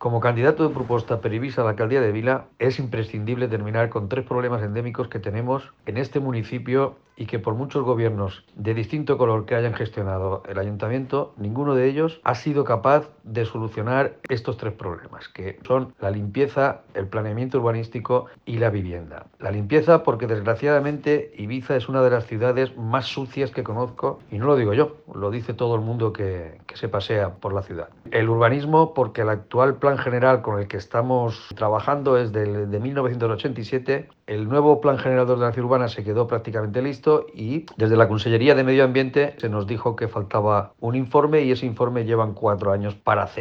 Como candidato de propuesta per Eivissa a la alcaldía de Vila, es imprescindible terminar con tres problemas endémicos que tenemos en este municipio y que por muchos gobiernos de distinto color que hayan gestionado el ayuntamiento, ninguno de ellos ha sido capaz de solucionar estos tres problemas, que son la limpieza, el planeamiento urbanístico y la vivienda. La limpieza porque desgraciadamente Ibiza es una de las ciudades más sucias que conozco, y no lo digo yo, lo dice todo el mundo que se pasea por la ciudad. El urbanismo porque el actual plan general con el que estamos trabajando es de 1987. El nuevo plan general de ordenación urbana se quedó prácticamente listo y desde la Consellería de Medio Ambiente se nos dijo que faltaba un informe y ese informe llevan 4 años para hacer.